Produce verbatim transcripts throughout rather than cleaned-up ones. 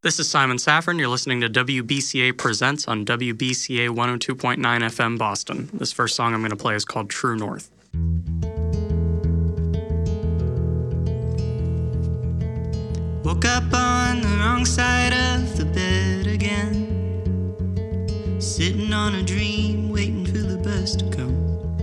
This is Simon Saffron. You're listening to W B C A Presents on W B C A one oh two point nine F M Boston. This first song I'm going to play is called True North. Woke up on the wrong side of the bed again, sitting on a dream, waiting for the bus to come.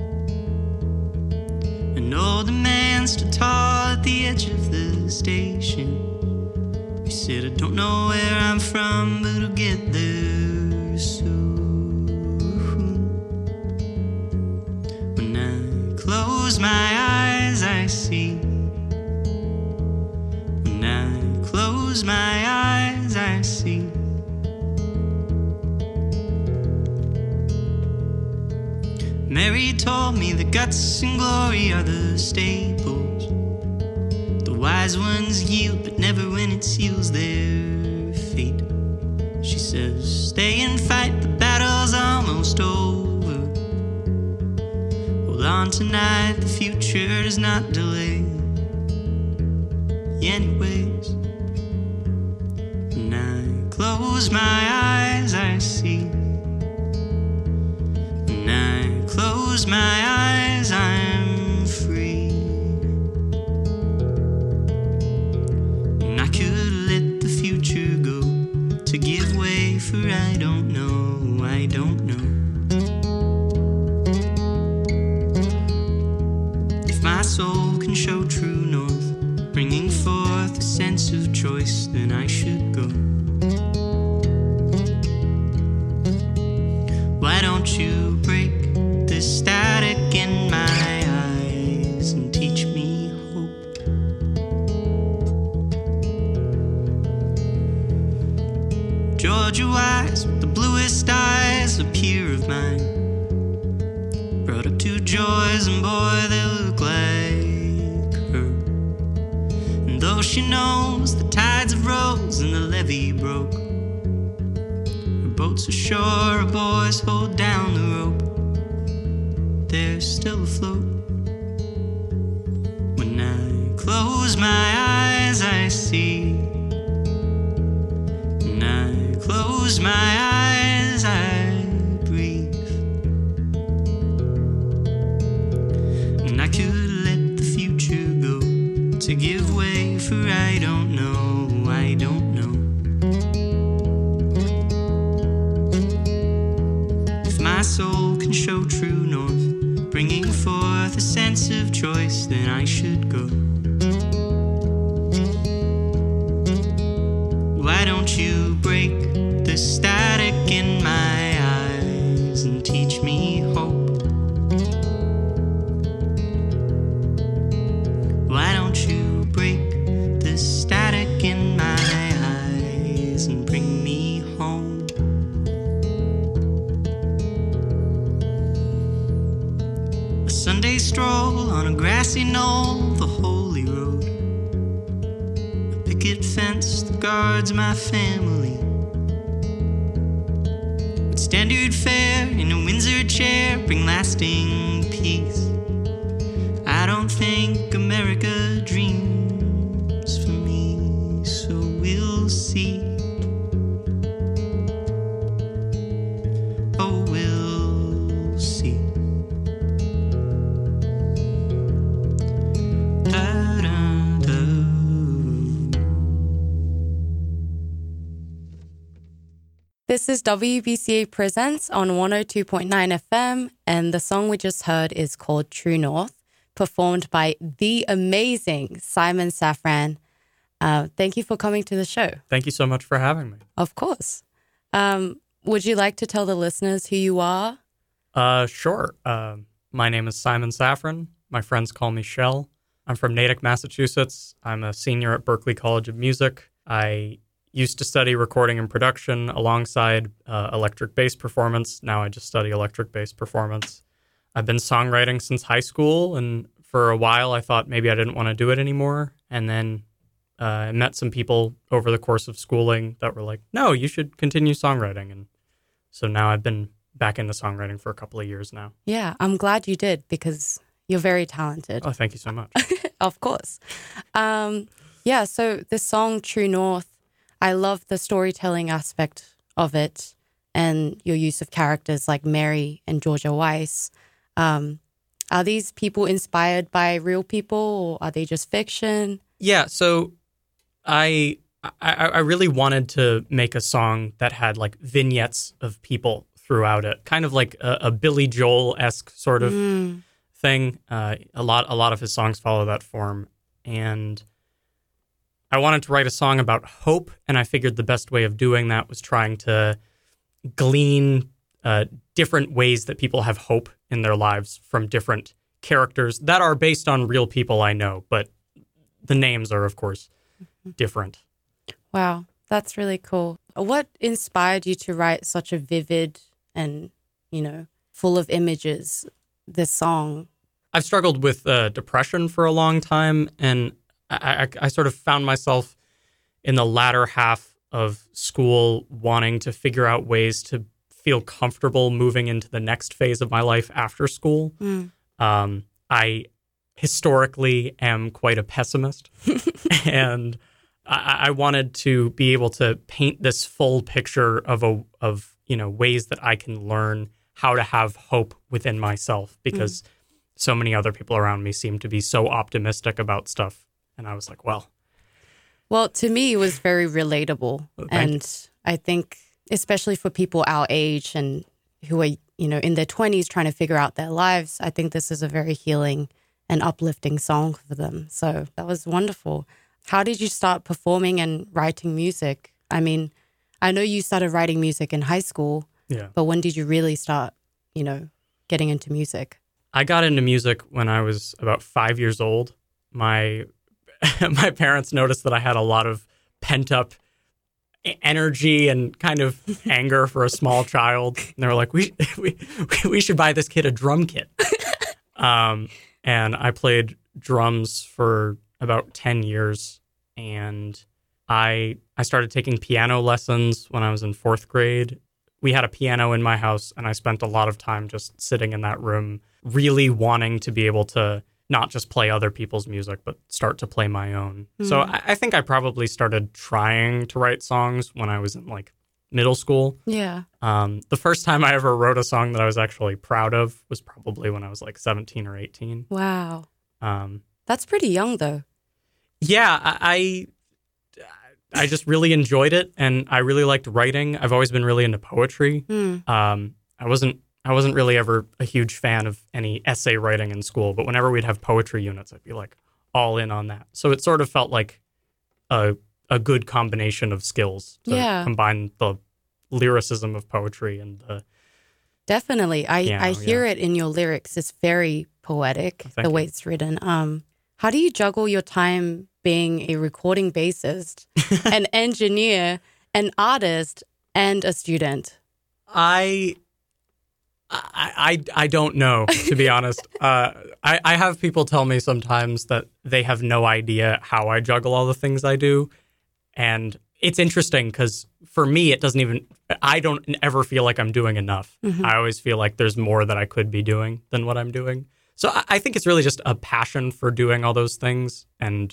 An older man stood tall at the edge of the station. He said, I don't know where I'm from, but I'll get there soon. When I close my eyes, I see. When I close my eyes, I see. Mary told me the guts and glory are the staples. The wise ones yield, but never when it seals their fate. She says, stay and fight, the battle's almost over. Hold on tonight, the future does not delay. Anyways, when I close my eyes, I see. When I close my eyes, I'm free. And I could let the future go to give way for I don't know, I don't know. If my soul can show true north, bringing forth a sense of choice, then I should go. Why don't you break the static in my eyes and teach me hope? Georgia Wise, with the bluest eyes, a peer of mine, brought up two joys, and boy, they look like her. And though she knows the tides have rose and the levee broke, her boat's ashore, her boys hold down the rope. They're still afloat. When I close my eyes, I see. When I close my eyes, I breathe. And I could let the future go to give way for I don't know, I don't know. If my soul can show true north, bringing forth a sense of choice, then I should go. Why don't you break the static in my eyes and teach me hope? Why don't you break the static in my eyes and bring me home? A Sunday stroll on a grassy knoll, the holy road. A picket fence that guards my family. With standard fare in a Windsor chair, bring lasting peace. I don't think America dreams for me, so we'll see. Oh, we'll see. Da-da-da. This is W B C A Presents on one oh two point nine F M, and the song we just heard is called True North, performed by the amazing Simon Saffron. Uh, thank you for coming to the show. Thank you so much for having me. Of course. Um, would you like to tell the listeners who you are? Uh, sure. Uh, my name is Simon Saffron. My friends call me Shell. I'm from Natick, Massachusetts. I'm a senior at Berklee College of Music. I used to study recording and production alongside uh, electric bass performance. Now I just study electric bass performance. I've been songwriting since high school, and for a while I thought maybe I didn't want to do it anymore. And then uh, I met some people over the course of schooling that were like, no, you should continue songwriting. And so now I've been back into songwriting for a couple of years now. Yeah, I'm glad you did because you're very talented. Oh, thank you so much. Of course. Um, yeah, so this song, True North, I love the storytelling aspect of it and your use of characters like Mary and Georgia Weiss. Um, are these people inspired by real people, or are they just fiction? Yeah, so I, I I really wanted to make a song that had like vignettes of people throughout it, kind of like a, a Billy Joel-esque sort of mm. thing. Uh, a lot a lot of his songs follow that form, and I wanted to write a song about hope, and I figured the best way of doing that was trying to glean uh, different ways that people have hope in their lives from different characters that are based on real people I know, but the names are, of course, mm-hmm. different. Wow, that's really cool. What inspired you to write such a vivid and, you know, full of images, this song? I've struggled with uh, depression for a long time, and I, I, I sort of found myself in the latter half of school wanting to figure out ways to feel comfortable moving into the next phase of my life after school. Mm. Um, I historically am quite a pessimist, and I, I wanted to be able to paint this full picture of a of you know ways that I can learn how to have hope within myself, because mm. so many other people around me seem to be so optimistic about stuff. And I was like, well. Well, to me, it was very relatable. Well, and you. I think especially for people our age and who are, you know, in their twenties trying to figure out their lives, I think this is a very healing and uplifting song for them. So that was wonderful. How did you start performing and writing music? I mean, I know you started writing music in high school, yeah. but when did you really start, you know, getting into music? I got into music when I was about five years old. My my parents noticed that I had a lot of pent-up energy and kind of anger for a small child. And they were like, we we we should buy this kid a drum kit. Um, and I played drums for about ten years. And I I started taking piano lessons when I was in fourth grade. We had a piano in my house, and I spent a lot of time just sitting in that room, really wanting to be able to not just play other people's music, but start to play my own. Mm. So I, I think I probably started trying to write songs when I was in like middle school. Yeah. Um, the first time I ever wrote a song that I was actually proud of was probably when I was like seventeen or eighteen. Wow. Um, That's pretty young though. Yeah, I, I I just really enjoyed it, and I really liked writing. I've always been really into poetry. Mm. Um, I wasn't I wasn't really ever a huge fan of any essay writing in school, but whenever we'd have poetry units, I'd be like all in on that. So it sort of felt like a a good combination of skills to yeah. combine the lyricism of poetry and the Definitely. I, piano, I hear yeah. it in your lyrics. It's very poetic, Thank the you. way it's written. Um, how do you juggle your time being a recording bassist, an engineer, an artist, and a student? I... I, I, I don't know, to be honest. Uh, I, I have people tell me sometimes that they have no idea how I juggle all the things I do. And it's interesting because for me, it doesn't even, I don't ever feel like I'm doing enough. Mm-hmm. I always feel like there's more that I could be doing than what I'm doing. So I, I think it's really just a passion for doing all those things and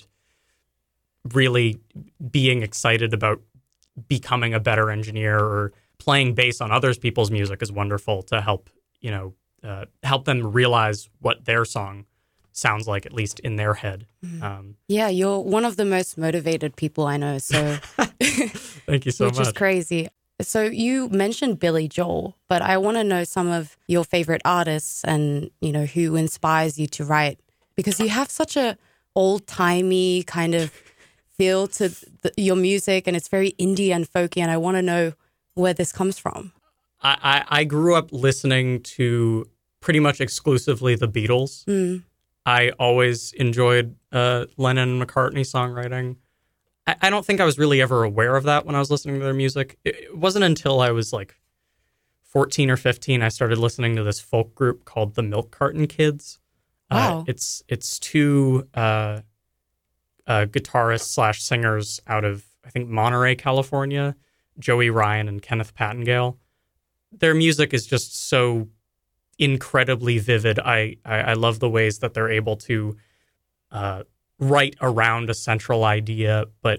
really being excited about becoming a better engineer or playing bass on other people's music is wonderful to help, you know, uh, help them realize what their song sounds like, at least in their head. Mm. Um, yeah, you're one of the most motivated people I know. So thank you so which much. Which is crazy. So you mentioned Billy Joel, but I want to know some of your favorite artists and, you know, who inspires you to write, because you have such a old-timey kind of feel to the, your music, and it's very indie and folky, and I want to know where this comes from. I, I, I grew up listening to pretty much exclusively the Beatles. Mm. I always enjoyed uh, Lennon and McCartney songwriting. I, I don't think I was really ever aware of that when I was listening to their music. It, it wasn't until I was like fourteen or fifteen I started listening to this folk group called the Milk Carton Kids. Wow. Uh, it's it's two uh, uh, guitarists slash singers out of, I think, Monterey, California. Joey Ryan and Kenneth Pattengale. Their music is just so incredibly vivid. I, I, I love the ways that they're able to uh, write around a central idea, but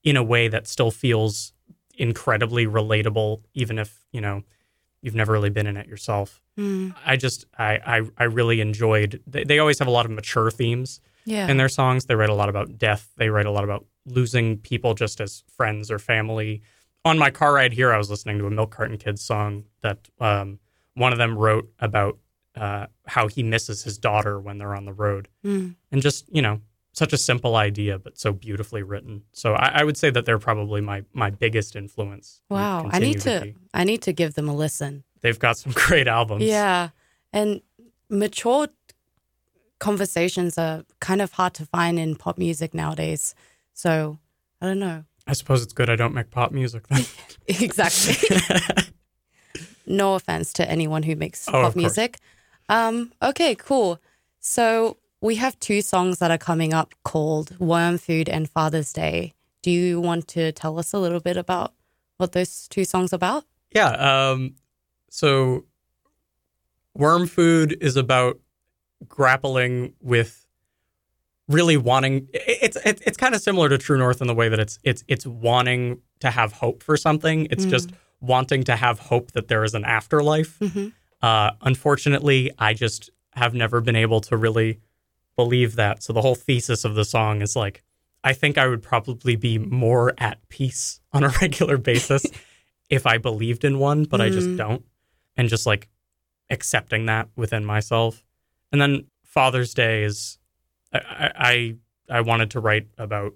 in a way that still feels incredibly relatable, even if, you know, you've never really been in it yourself. Mm. I just, I, I, I really enjoyed, they, they always have a lot of mature themes Yeah. in their songs. They write a lot about death. They write a lot about losing people just as friends or family. On my car ride here, I was listening to a Milk Carton Kids song that um, one of them wrote about uh, how he misses his daughter when they're on the road. Mm. And just, you know, such a simple idea, but so beautifully written. So I, I would say that they're probably my my biggest influence. and Wow. I need continue to, be. I need to give them a listen. They've got some great albums. Yeah. And mature conversations are kind of hard to find in pop music nowadays. So I don't know. I suppose it's good I don't make pop music then. Exactly. No offense to anyone who makes Oh, pop of course. music. Um, okay, cool. So we have two songs that are coming up called Worm Food and Father's Day. Do you want to tell us a little bit about what those two songs are about? Yeah. Um, so Worm Food is about grappling with really wanting it- it's it's, it's kind of similar to True North in the way that it's it's it's wanting to have hope for something. It's just wanting to have hope that there is an afterlife. Mhm. Uh, unfortunately, I just have never been able to really believe that. So the whole thesis of the song is like, I think I would probably be more at peace on a regular basis if I believed in one, but I just Mm. don't. And just like accepting that within myself. And then Father's Day is, I, I, I I wanted to write about,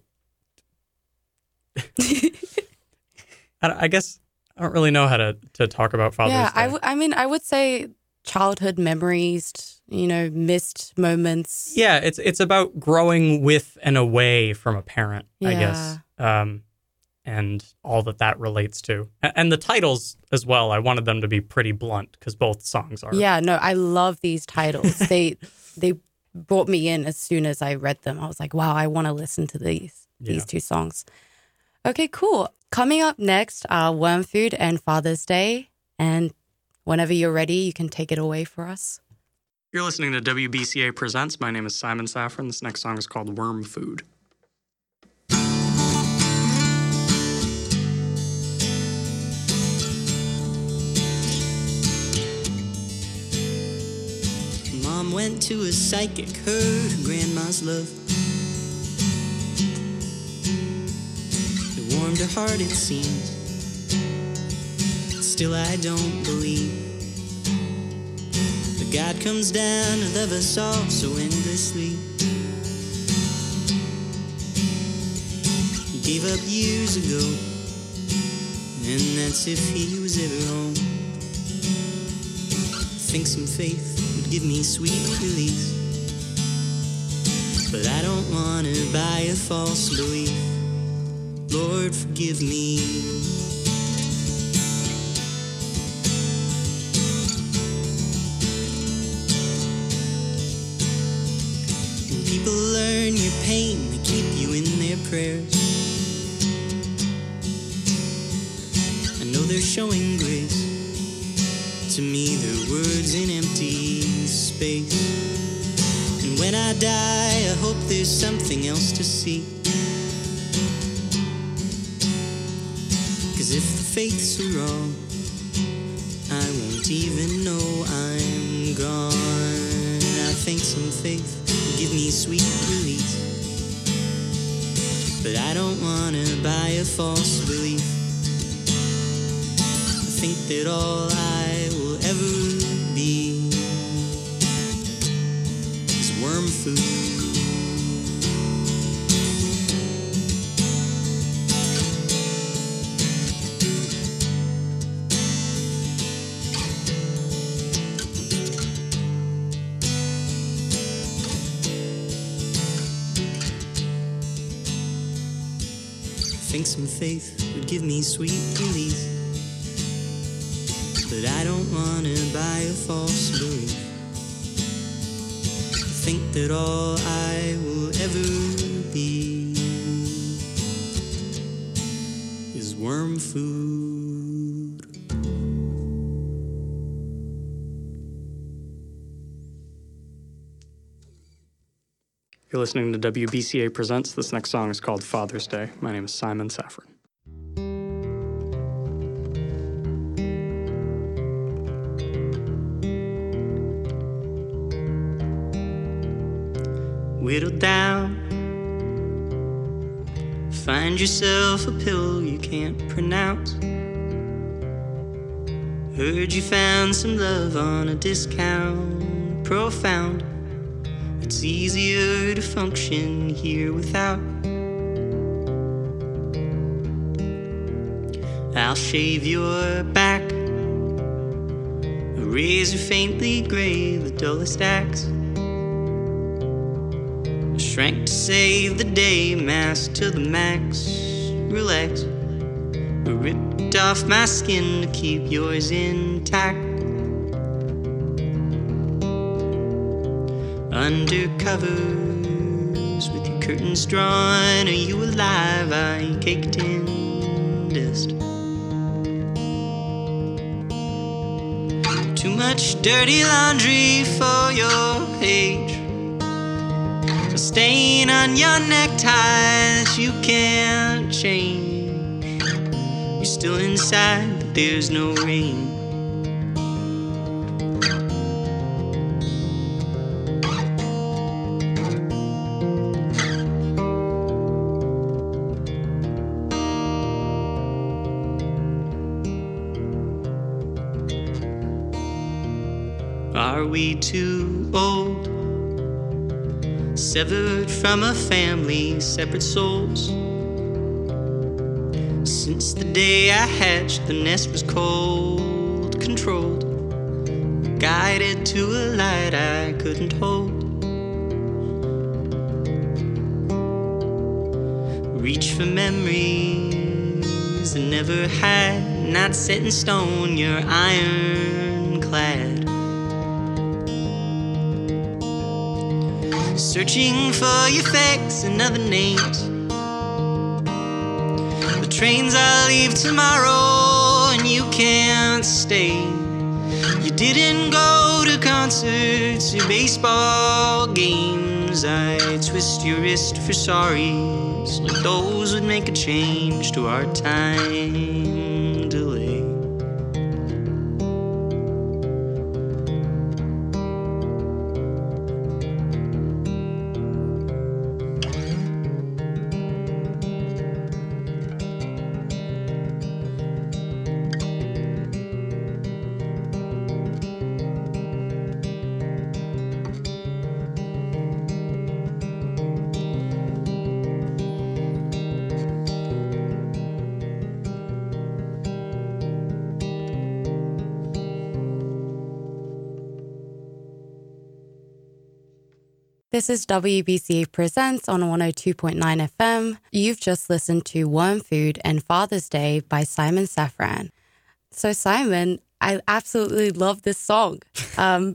I, I guess I don't really know how to, to talk about Father's yeah, Day. I, w- I mean, I would say childhood memories, you know, missed moments. Yeah, it's it's about growing with and away from a parent, I Yeah. guess, um, and all that that relates to. A- And the titles as well, I wanted them to be pretty blunt because both songs are. Yeah, no, I love these titles. they they brought me in as soon as I read them. I was like, wow, I want to listen to these these Yeah. two songs. Okay, cool. Coming up next are Worm Food and Father's Day. And whenever you're ready, you can take it away for us. You're listening to W B C A Presents. My name is Simon Saffron. This next song is called Worm Food. Mom went to a psychic, heard her grandma's love. It warmed her heart, it seems. Still, I don't believe that God comes down to love us all so endlessly. He gave up years ago, and that's if he was ever home. I think some faith would give me sweet release, but I don't want to buy a false belief. Lord, forgive me. When people learn your pain, they keep you in their prayers. I know they're showing grace. To me, they're words in empty space. And when I die, I hope there's something else to see. 'Cause if the faith's are wrong, I won't even know I'm gone. I think some faith will give me sweet release, but I don't want to buy a false belief. I think that all I will ever be is worm food. I think some faith would give me sweet release, but I don't want to buy a false belief. I think that all I will ever be is worm food. You're listening to W B C A Presents. This next song is called Father's Day. My name is Simon Saffron. Whittle down, find yourself a pill you can't pronounce. Heard you found some love on a discount. Profound, it's easier to function here without. I'll shave your back, a razor faintly gray, the dullest axe. Shrank to save the day, mask to the max. Relax, I ripped off my skin to keep yours intact. Under covers, with your curtains drawn, are you alive? Are you caked in dust? Too much dirty laundry for your age, a stain on your necktie that you can't change. You're still inside, but there's no rain. Are we too old, severed from a family, separate souls? Since the day I hatched, the nest was cold, controlled, guided to a light I couldn't hold. Reach for memories that never had, not set in stone, you're ironclad. Searching for your facts and other names. The trains I'll leave tomorrow and you can't stay. You didn't go to concerts or baseball games. I twist your wrist for sorries, like those would make a change to our time delay. This is W B C A Presents on one oh two point nine F M. You've just listened to Worm Food and Father's Day by Simon Saffron. So Simon, I absolutely love this song. Um,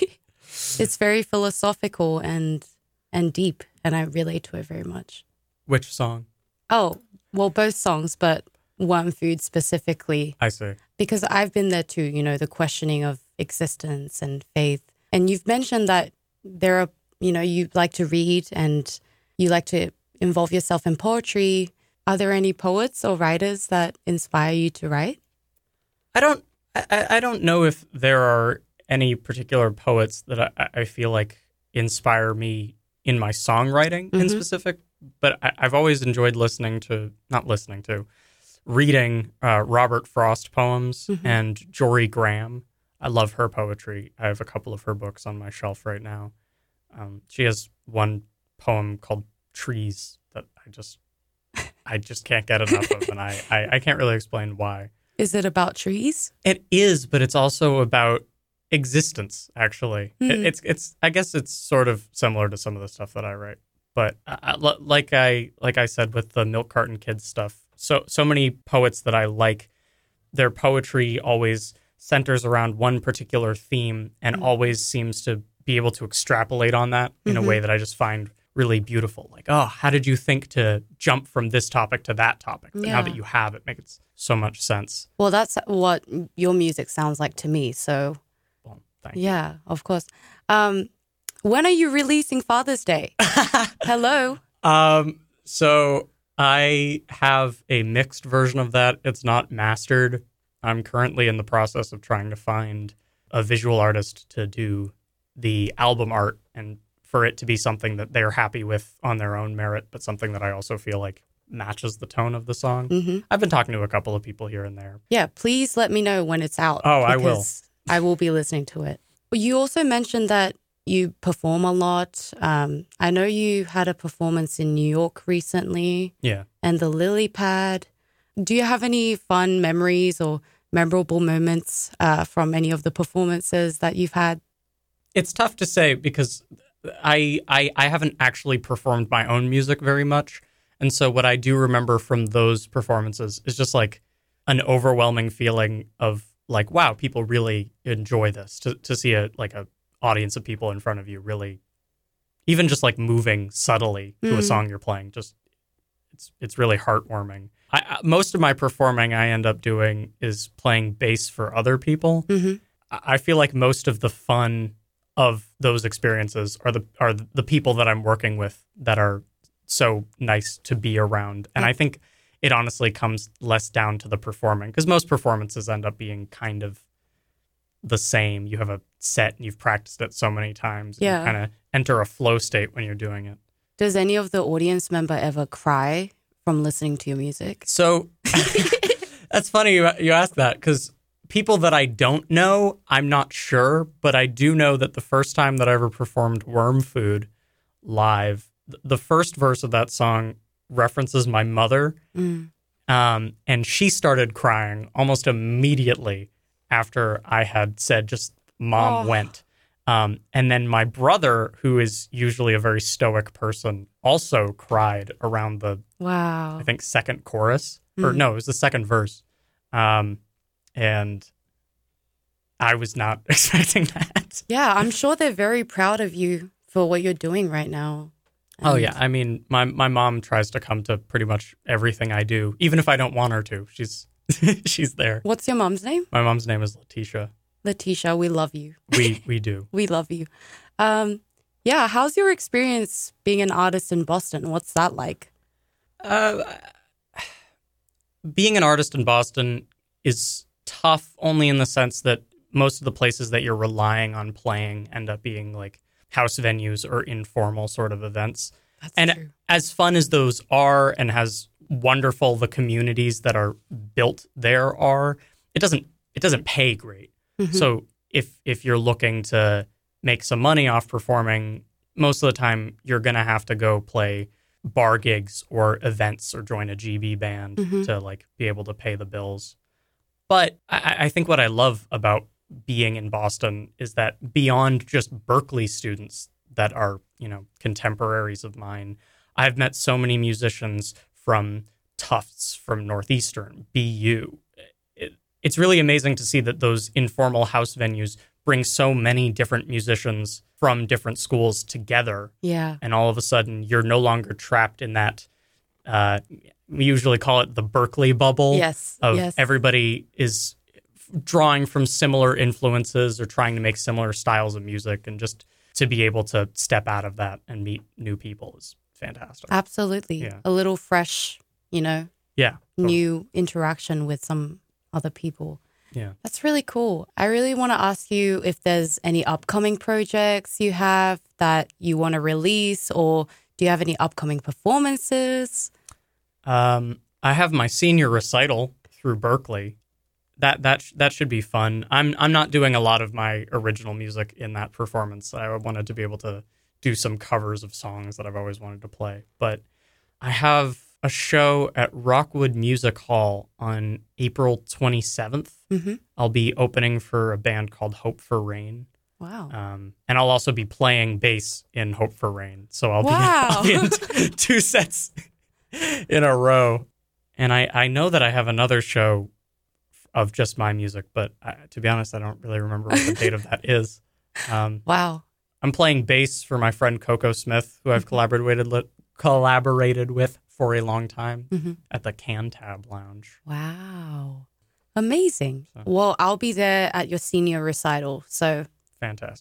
it's very philosophical and and deep, and I relate to it very much. Which song? Oh, well, both songs, but Worm Food specifically. I see. Because I've been there too, you know, the questioning of existence and faith. And you've mentioned that there are, you know, you like to read and you like to involve yourself in poetry. Are there any poets or writers that inspire you to write? I don't I, I don't know if there are any particular poets that I, I feel like inspire me in my songwriting mm-hmm. in specific, but I, I've always enjoyed listening to, not listening to, reading uh, Robert Frost poems mm-hmm. and Jory Graham. I love her poetry. I have a couple of her books on my shelf right now. Um, she has one poem called Trees that I just I just can't get enough of, and I, I, I can't really explain why. Is it about trees? It is, but it's also about existence, actually. Mm. It, it's it's I guess it's sort of similar to some of the stuff that I write. But I, like I like I said with the Milk Carton Kids stuff, so so many poets that I like, their poetry always centers around one particular theme and mm. always seems to be able to extrapolate on that in mm-hmm. a way that I just find really beautiful. Like, oh, how did you think to jump from this topic to that topic? But yeah. now that you have, it makes so much sense. Well, that's what your music sounds like to me. So, well, thank yeah, you. Of course. Um, When are you releasing Father's Day? Hello. Um, so I have a mixed version of that. It's not mastered. I'm currently in the process of trying to find a visual artist to do the album art and for it to be something that they're happy with on their own merit, but something that I also feel like matches the tone of the song. Mm-hmm. I've been talking to a couple of people here and there. Yeah, please let me know when it's out. Oh, I will. I will be listening to it. You also mentioned that you perform a lot. Um, I know you had a performance in New York recently. Yeah. And the Lily Pad. Do you have any fun memories or memorable moments uh, from any of the performances that you've had? It's tough to say because I, I I haven't actually performed my own music very much. And so what I do remember from those performances is just like an overwhelming feeling of like, wow, people really enjoy this. To to see a like a audience of people in front of you really, even just like moving subtly to Mm. a song you're playing, just it's it's really heartwarming. I, I- most of my performing I end up doing is playing bass for other people. Mm-hmm. I I feel like most of the fun of those experiences are the are the people that I'm working with that are so nice to be around. And I think it honestly comes less down to the performing because most performances end up being kind of the same. You have a set and you've practiced it so many times. Yeah. You kind of enter a flow state when you're doing it. Does any of the audience member ever cry from listening to your music? So that's funny you, you ask that because people that I don't know, I'm not sure, but I do know that the first time that I ever performed Worm Food live, th- the first verse of that song references my mother, Mm. um, and she started crying almost immediately after I had said just "Mom Oh. went." Um, and then my brother, who is usually a very stoic person, also cried around the Wow. I think second chorus or Mm. no, it was the second verse. Um, and I was not expecting that. Yeah, I'm sure they're very proud of you for what you're doing right now. Oh And- yeah. I mean, my, my mom tries to come to pretty much everything I do, even if I don't want her to. She's, she's there. What's your mom's name? My mom's name is Letitia. Letitia, we love you. We, we do. We love you. Um, yeah, how's your experience being an artist in Boston? What's that like? Uh, being an artist in Boston is tough only in the sense that most of the places that you're relying on playing end up being like house venues or informal sort of events. That's And true. as fun as those are and as wonderful the communities that are built there are, it doesn't it doesn't pay great. Mhm. So if if you're looking to make some money off performing, most of the time you're going to have to go play bar gigs or events or join a G B band Mhm. to like be able to pay the bills. But I, I think what I love about being in Boston is that beyond just Berklee students that are, you know, contemporaries of mine, I've met so many musicians from Tufts, from Northeastern, B U. It, it's really amazing to see that those informal house venues bring so many different musicians from different schools together. Yeah. And all of a sudden, you're no longer trapped in that, uh, we usually call it the Berklee bubble. Yes. Of yes. everybody is drawing from similar influences or trying to make similar styles of music, and just to be able to step out of that and meet new people is fantastic. Absolutely. Yeah. A little fresh, you know, Yeah. totally. new interaction with some other people. Yeah. That's really cool. I really want to ask you if there's any upcoming projects you have that you want to release, or do you have any upcoming performances? Um, I have my senior recital through Berklee. That that sh- that should be fun. I'm I'm not doing a lot of my original music in that performance. I wanted to be able to do some covers of songs that I've always wanted to play. But I have a show at Rockwood Music Hall on April twenty-seventh. Mm-hmm. I'll be opening for a band called Hope for Rain. Wow. Um, and I'll also be playing bass in Hope for Rain. So I'll Wow. be, I'll be in t- two sets in a row. And I, I know that I have another show of just my music, but I, to be honest, I don't really remember what the date of that is. Um, Wow. I'm playing bass for my friend Coco Smith, who I've collaborated li- collaborated with for a long time Mm-hmm. at the Cantab Lounge. Wow. Amazing. So- Well, I'll be there at your senior recital. So Fantastic.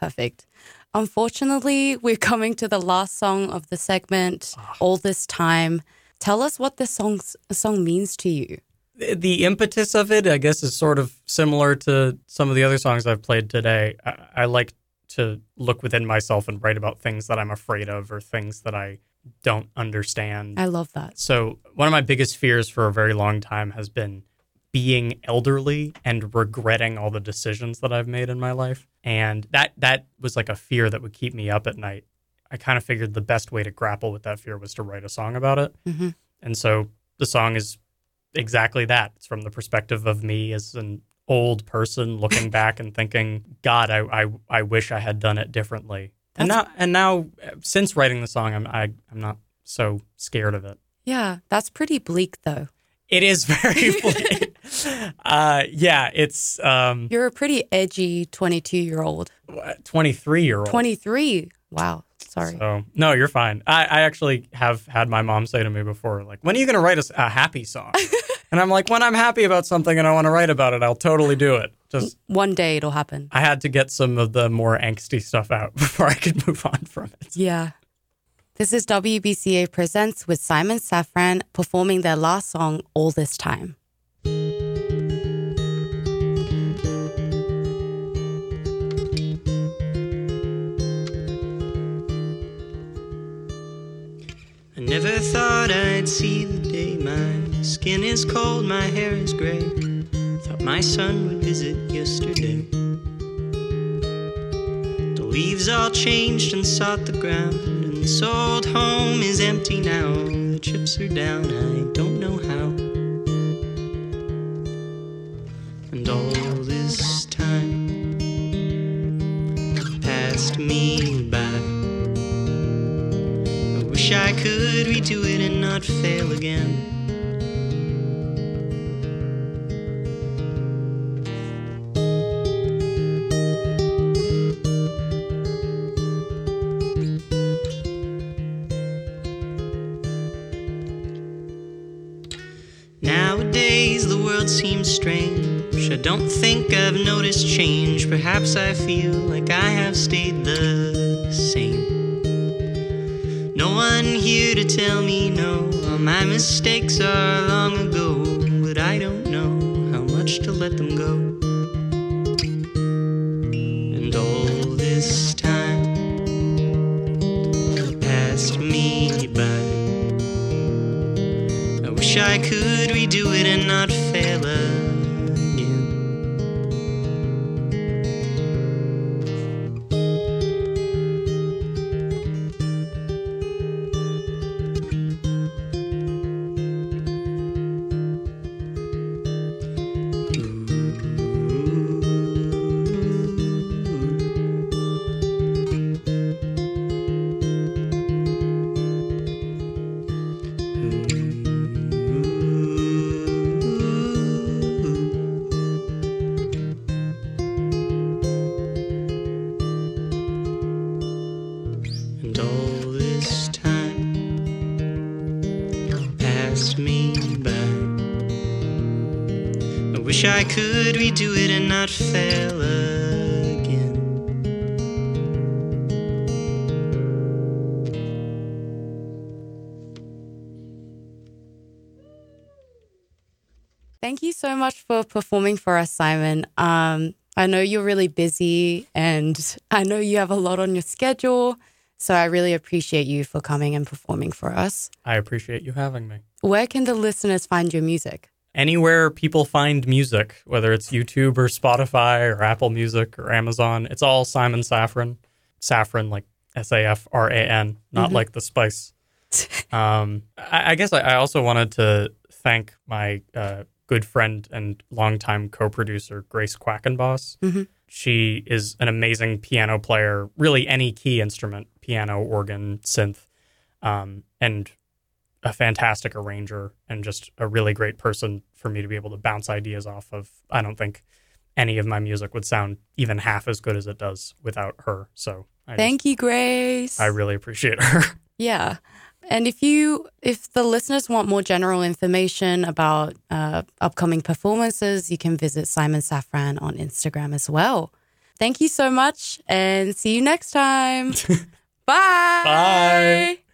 Perfect. Unfortunately, we're coming to the last song of the segment, oh. All This Time. Tell us what this song's, song means to you. The impetus of it, I guess, is sort of similar to some of the other songs I've played today. I, I like to look within myself and write about things that I'm afraid of or things that I don't understand. I love that. So one of my biggest fears for a very long time has been being elderly and regretting all the decisions that I've made in my life. And that that was like a fear that would keep me up at night. I kind of figured the best way to grapple with that fear was to write a song about it. Mm-hmm. And so the song is exactly that. It's from the perspective of me as an old person looking back and thinking, God, I, I I wish I had done it differently. That's... And now, and now, since writing the song, I'm I, I'm not so scared of it. Yeah, that's pretty bleak, though. It is very bleak. uh, yeah, it's. Um, You're a pretty edgy twenty-two-year-old. twenty-three-year-old. twenty-three. Wow. Sorry. So, no, you're fine. I, I actually have had my mom say to me before, like, when are you going to write a, a happy song? And I'm like, when I'm happy about something and I want to write about it, I'll totally do it. Just one day it'll happen. I had to get some of the more angsty stuff out before I could move on from it. Yeah. This is W B C A Presents with Simon Safran performing their last song, All This Time. I never thought I'd see the day. My skin is cold, my hair is gray. Thought my son would visit yesterday. The leaves all changed and sought the ground, and this old home is empty now. The chips are down, I don't know how. And all this time passed me by. Wish I could redo it and not fail again. Nowadays the world seems strange. I don't think I've noticed change. Perhaps I feel like I have stayed the same. No one here to tell me no. All my mistakes are long ago, but I don't know how much to let them go. And all this time passed me by. I wish I could redo it and not fail again. And all this time passed me by. I wish I could redo it and not fail again. Thank you so much for performing for us, Simon. Um, I know you're really busy and I know you have a lot on your schedule. So I really appreciate you for coming and performing for us. I appreciate you having me. Where can the listeners find your music? Anywhere people find music, whether it's YouTube or Spotify or Apple Music or Amazon, it's all Simon Safran. Safran, like S A F R A N, not mm-hmm. like the spice. um, I, I guess I, I also wanted to thank my uh, good friend and longtime co-producer, Grace Quackenboss. Mm-hmm. She is an amazing piano player, really any key instrument, piano, organ, synth, um, and a fantastic arranger and just a really great person for me to be able to bounce ideas off of. I don't think any of my music would sound even half as good as it does without her. So I thank just, you, Grace. I really appreciate her. Yeah. And if you, if the listeners want more general information about uh, upcoming performances, you can visit Simon Safran on Instagram as well. thank you so much and see you next time. Bye. Bye.